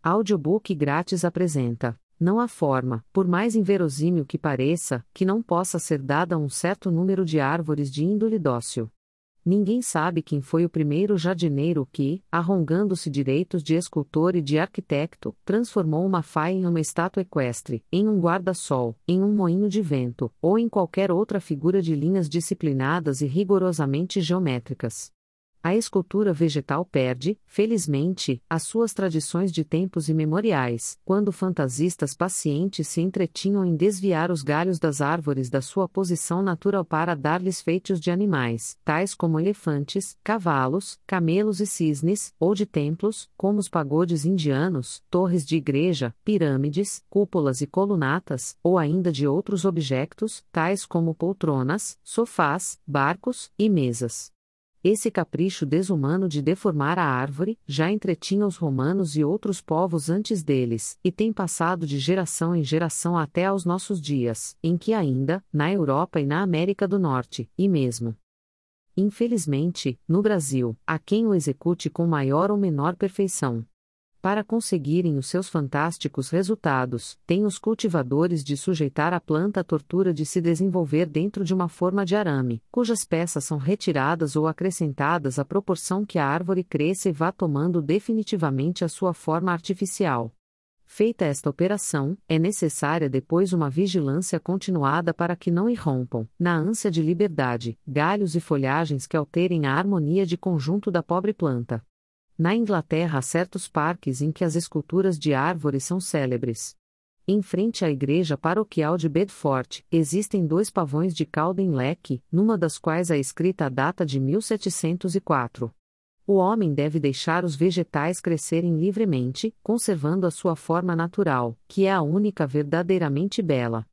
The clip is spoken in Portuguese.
Audiobook grátis apresenta: não há forma, por mais inverossímil que pareça, que não possa ser dada a um certo número de árvores de índole dócil. Ninguém sabe quem foi o primeiro jardineiro que, arrogando-se direitos de escultor e de arquitecto, transformou uma faia em uma estátua equestre, em um guarda-sol, em um moinho de vento, ou em qualquer outra figura de linhas disciplinadas e rigorosamente geométricas. A escultura vegetal perde, felizmente, as suas tradições de tempos imemoriais, quando fantasistas pacientes se entretinham em desviar os galhos das árvores da sua posição natural para dar-lhes feitos de animais, tais como elefantes, cavalos, camelos e cisnes, ou de templos, como os pagodes indianos, torres de igreja, pirâmides, cúpulas e colunatas, ou ainda de outros objetos, tais como poltronas, sofás, barcos e mesas. Esse capricho desumano de deformar a árvore já entretinha os romanos e outros povos antes deles, e tem passado de geração em geração até aos nossos dias, em que ainda, na Europa e na América do Norte, e mesmo, infelizmente, no Brasil, há quem o execute com maior ou menor perfeição. Para conseguirem os seus fantásticos resultados, têm os cultivadores de sujeitar a planta à tortura de se desenvolver dentro de uma forma de arame, cujas peças são retiradas ou acrescentadas à proporção que a árvore cresça e vá tomando definitivamente a sua forma artificial. Feita esta operação, é necessária depois uma vigilância continuada para que não irrompam, na ânsia de liberdade, galhos e folhagens que alterem a harmonia de conjunto da pobre planta. Na Inglaterra há certos parques em que as esculturas de árvores são célebres. Em frente à igreja paroquial de Bedford, existem 2 pavões de cauda em leque, numa das quais a escrita data de 1704. O homem deve deixar os vegetais crescerem livremente, conservando a sua forma natural, que é a única verdadeiramente bela.